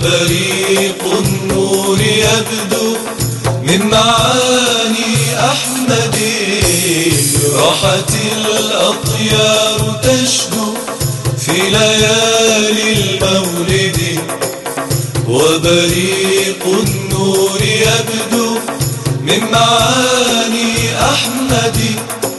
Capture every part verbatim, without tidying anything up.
وبريق النور يبدو من معاني أحمدي. راحت الأطيار تشدو في ليالي المولد. وبريق النور يبدو من معاني أحمدي.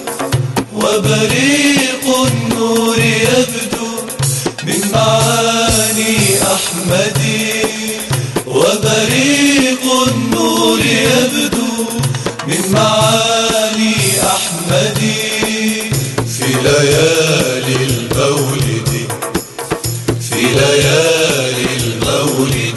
وبريق النور يبدو من معاني أحمدي. وبريق النور يبدو من معاني أحمدي في ليالي المولد. في ليالي المولد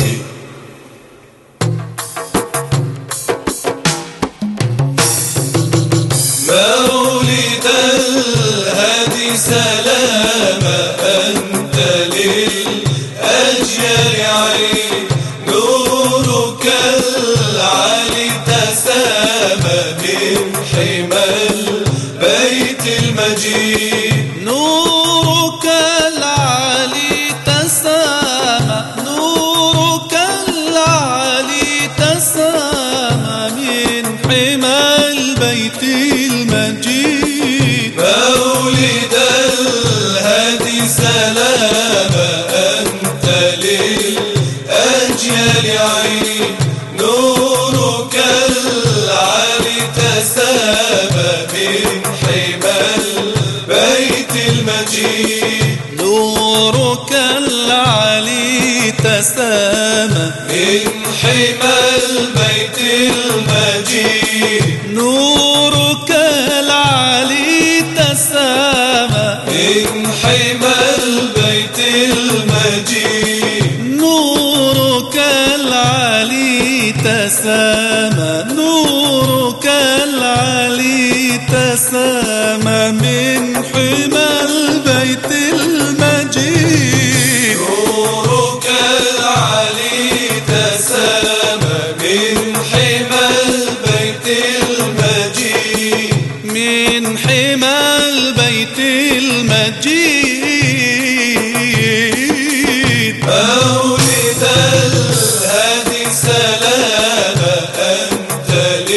مولد الهادي سلام أنت للأجيال عين. نورك العالي تسامى من حمى البيت المجيد. نورك العالي تسامى نورك العالي تسامى من حمى البيت المجيد. مولد الهادي سلام أنت للأجيال عين. نورك العالي تسامى من حمى البيت المجيد. نورك العالي تسامى من حمى البيت المجيد. نورك العالي تسامى من حمى البيت المجيد. نورك العالي تسامى نورك العالي تسامى من حمى البيت المجيد. نورك العالي تسامى من حمى البيت المجيد. من حمى البيت المجيد. مولد الهادي سلام أنت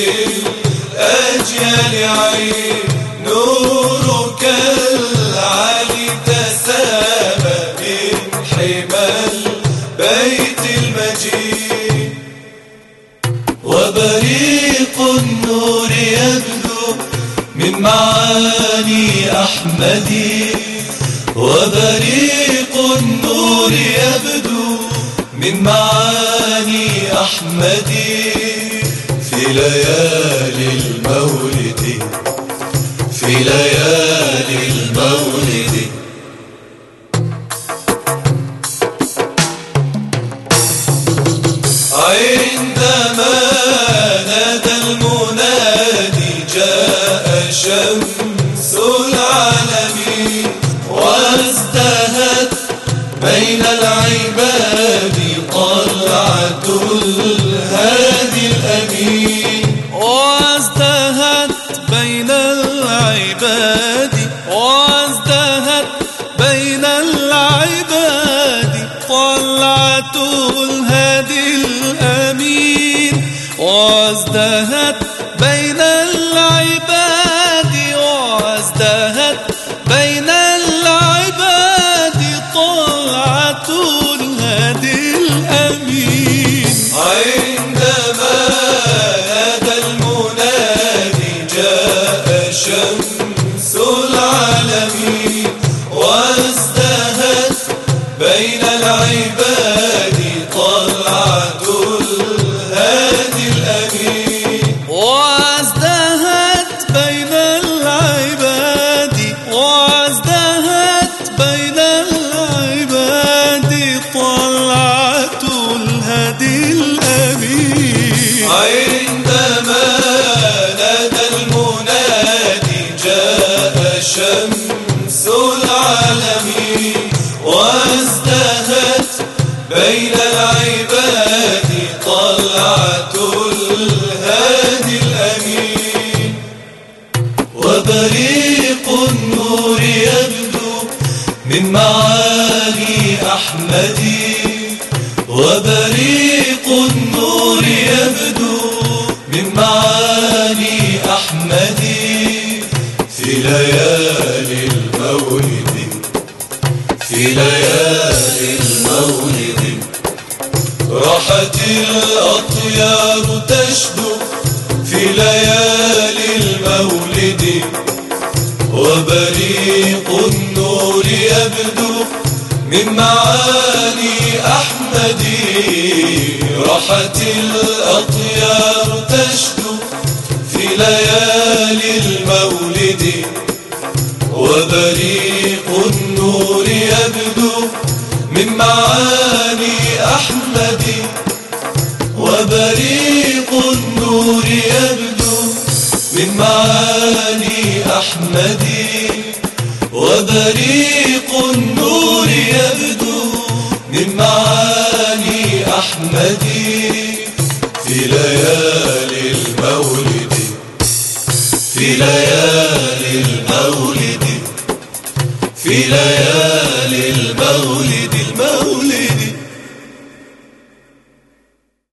للأجيال عين. نورك العالي تسامى من حمى البيت المجيد. وبريق النور يبدو من معاني أحمدي. وبريق النور يبدو من معاني أحمدي في ليالي المولد. في ليالي المولد عندما نادى المنادي جاء شمس العالمين. وازدهت بين العباد طلعة الهادي الأمين. وازدهت بين العباد وازدهت بين العباد طلعة الهادي الأمين. وازدهت بين العباد وازدهت بين العباد طلعة الهادي الأمين. عندما نادى المنادي جاء شمس العالمين. وازدهت بين العباد طلعة الهادي الأمين. وازدهت بين العباد وازدهت بين العباد طلعة الهادي الأمين. عندما نادى المنادي جاء شمس العالمين. وازدهت بين العباد طلعة الهادي الأمين. وبريق النور يبدو من معاني أحمدي. وبريق ليالي المولد راحت الأطيار تشدو في ليالي المولد وبريق النور يبدو من معاني أحمد راحت الأطيار تشدو في ليالي المولد وبريق النور يبدو من معاني أحمد وبريق النور يبدو من معاني أحمد وبريق النور يبدو من معاني أحمد في ليالي المولد في ليالي المولد في ليالي